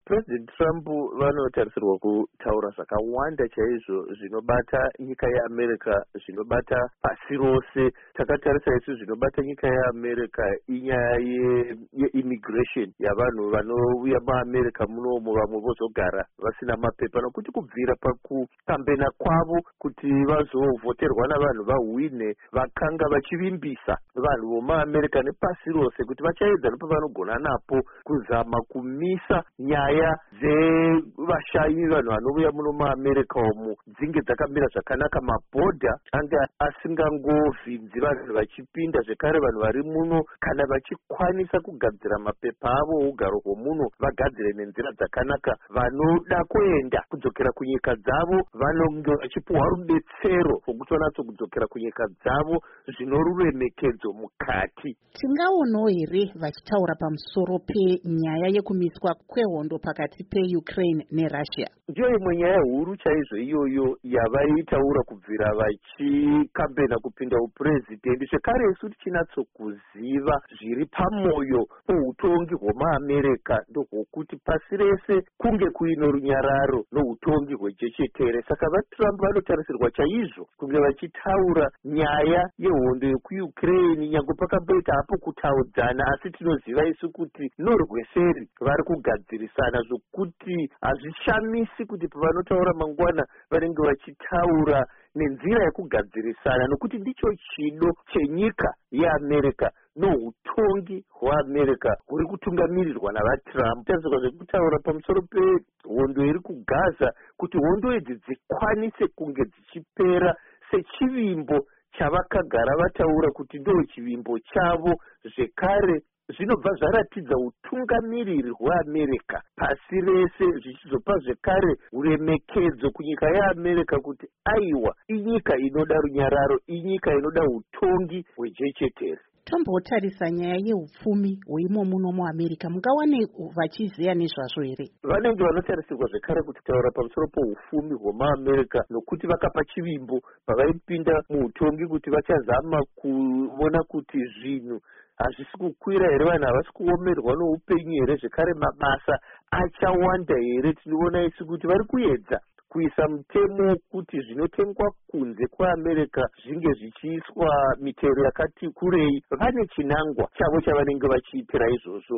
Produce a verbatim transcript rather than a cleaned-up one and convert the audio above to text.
President Trump vanotarisirwa kutaura zvakawanda chaizvo zvinobata nyika yeAmerica, zvinobata pasi rose. Takatarisa isu zvinobata nyika yeAmerica inyaya yeimmigration yavanhu vanouya muAmerica munomu, vamwe vozogara vasina mapepa, nokuti kubvira pakukambena kwavo kuti vazovhoterwa navanhu vahwine, vakanga vachivimbisa vanhu vomuAmerica nepasi rose kuti vachaedza nepavanogona napo kuzama kumisa nyaya dzevashayi vanhu vanouya muno muAmerica umu dzinge dzakamira zvakanaka, mabhodha anga asingangovhinzi vanhu vachipinda, zvekare vanhu vari muno kana vachikwanisa kugadzira mapepa avo ougaro hwomuno vagadzire nenzira dzakanaka. Vanoda kuenda kudzokera kunyika dzavo vanonge vachipuwa rudetsero rwokuti vanatsokudzokera kunyika dzavo zvino ruremekedzo mukati. Tingaonawo here vachitaura pamusoro penyaya yekumiswa kwehondo pakati peUkraine neRussia? Ndiyo imwe nyaya huru chaizvo iyoyo yavaitaura kubvira vachikambena kupinda uprezidendi. Zvekare isu tichinatsokuziva zviri pamoyo poutongi hwemuAmerica ndohwokuti pasi rese kunge kuino runyararo noutongi hwejechetere. Saka vaTrump vanotarisirwa chaizvo kunge vachitaura nyaya yehondo yekuUkraine, nyange pakamboita hapo kutaudzana, asi tinoziva isu kuti norweseri vari kugadzirisana, zvokuti hazvishamisi kuti pavanotaura mangwana vanenge vachitaura nenzira yekugadzirisana, nokuti ndicho chido chenyika yeAmerica noutongi hweAmerica huri kutungamirirwa navaTrump. Tarisirwa zvekutaura pamusoro pehondo iri kuGaza, kuti hondo idzi dzikwanise kunge dzichipera sechivimbo chavakagara vataura kuti ndo chivimbo chavo. Zvekare zvinobva zvaratidza utungamiriri hweAmerica pasi rese, zvichizopa zvekare uremekedzo kunyika yeAmerica kuti aiwa inyika inoda runyararo, inyika inoda utongi hwejechetere. Tombotarisa nyaya yeupfumi hweimo muno muAmerica, mungawane vachiziya nezvazvo here? Vanenge vanotarisirwa zvekare kuti taura pamusoro peupfumi hwemuAmerica, nokuti vakapa chivimbo pavaipinda muutongi kuti vachazama kuona kuti zvinhu hazvisi kukwira here, vanhu havasi kuomerwa noupenyu here, zvekare mabasa achawanda here. Tinoona isu kuti vari kuedza kuisa mutemo kuti zvinotengwa kunze kweAmerica zvinge zvichiiswa mitero yakati kurei. Vane chinangwa chavo chavanenge vachiitira izvozvo.